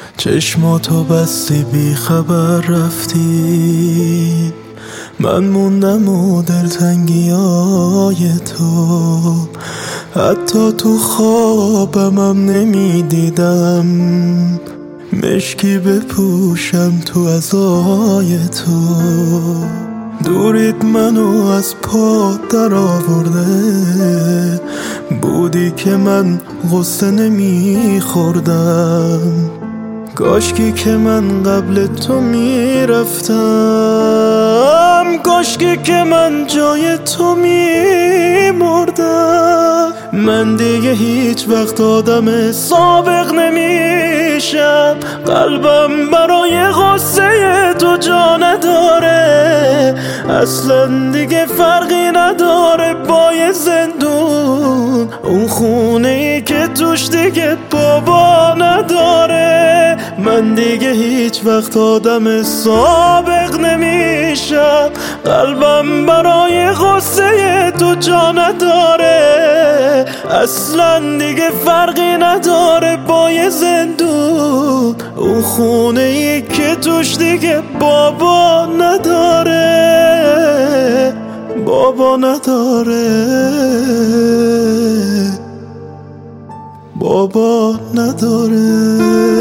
چشماتو بستی بی خبر رفتی، من موندم و دلتنگیای تو حتی تو خوابمم نمیدیدم مشکی بپوشم تو عزای تو. دوریت منو از پا در آورده، بودی که من غصه نمیخوردم، کاشکی که من قبل تو میرفتم، کاشکی که من جای تو میمردم. من دیگه هیچ وقت آدم سابق نمیشم، قلبم برای غصه تو جا نداره، اصلا دیگه فرقی نداره با یه زندون، اون خونه ای که توش دیگه بابا نداره. من دیگه هیچ وقت آدم سابق نمیشم، قلبم برای غصه تو جا نداره، اصلا دیگه فرقی نداره با یه زندون، اون خونه ای که توش دیگه بابا نداره، بابا نداره، بابا نداره.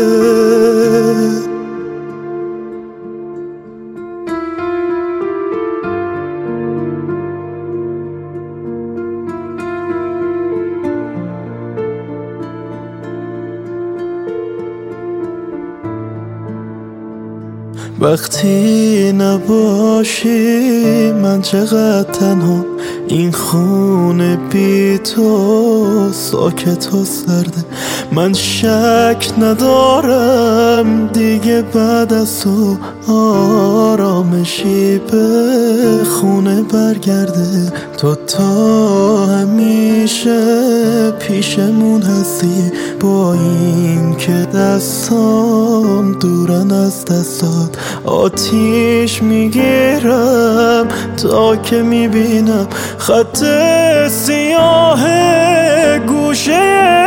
وقتی نباشی من چقدر تنها، این خونه بی تو ساکت و سرده، من شک ندارم دیگه بعد از تو آرامشی به خونه برگرده. تو تا همیشه پیشمون هستی، با این که دستام دورن از دستات، آتیش میگیرم تا که میبینم خط سیاه گوشه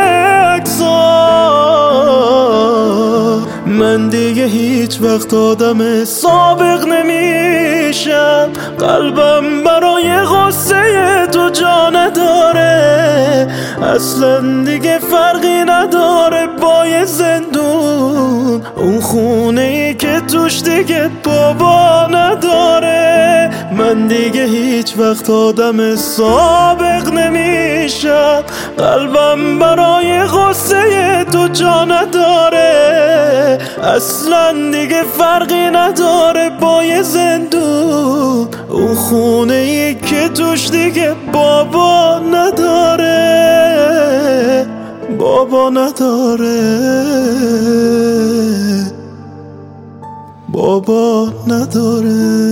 عکسات. من دیگه هیچ وقت آدم سابق نمیشم، قلبم برای غصه تو جا نداره، اصلا دیگه فرقی نداره با یه زندون، اون خونه ای که توش دیگه بابا نداره. من دیگه هیچ وقت آدم سابق نمیشم، قلبم برای غصه تو جا نداره، اصلا دیگه فرقی نداره با یه زندون، اون خونه ای که توش دیگه بابا نداره، بابا نداره، بابا نداره.